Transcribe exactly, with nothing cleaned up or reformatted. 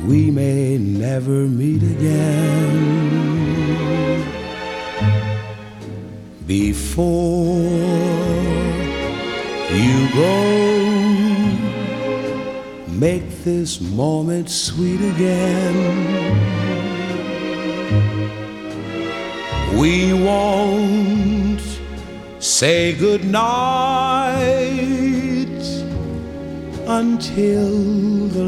we may never meet again. Before you go, make this moment sweet again. We won't say goodnight until the